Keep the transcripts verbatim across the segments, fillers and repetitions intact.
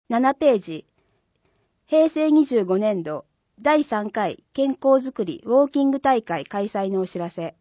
ななページ、へいせいにじゅうごねんどだいさんかい健康づくりウォーキング大会開催のお知らせ。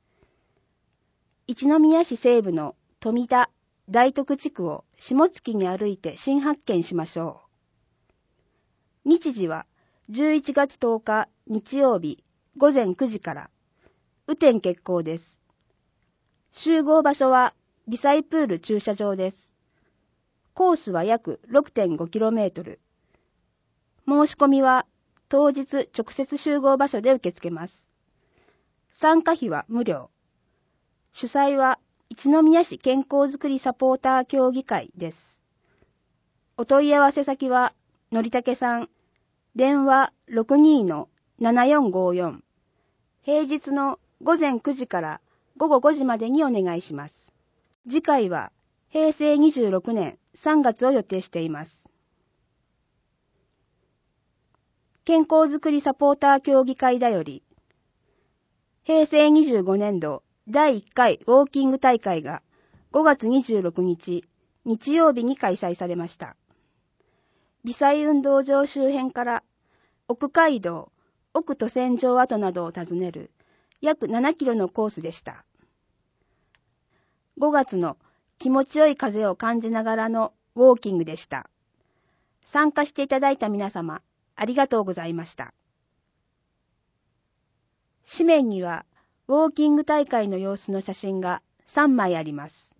一宮市西部の富田大徳地区を下月に歩いて新発見しましょう。日時はじゅういちがつとおか日曜日ごぜんくじから。雨天決行です。集合場所は微細プール駐車場です。コースは約 ろくてんごキロメートル。申し込みは当日直接集合場所で受け付けます。参加費は無料。主催は一宮市健康づくりサポーター協議会です。お問い合わせ先はのりたけさん、電話 ろくにーのななよんごよん、平日のごぜんくじからごごごじまでにお願いします。次回はへいせいにじゅうろくねんさんがつを予定しています。健康づくりサポーター協議会だより、へいせいにじゅうごねんどだいいっかいウォーキング大会がごがつにじゅうろくにち日曜日に開催されました。微細運動場周辺から奥街道、奥都線上跡などを訪ねる約ななキロのコースでした。ごがつの気持ちよい風を感じながらのウォーキングでした。参加していただいた皆様、ありがとうございました。紙面にはウォーキング大会の様子の写真がさんまいあります。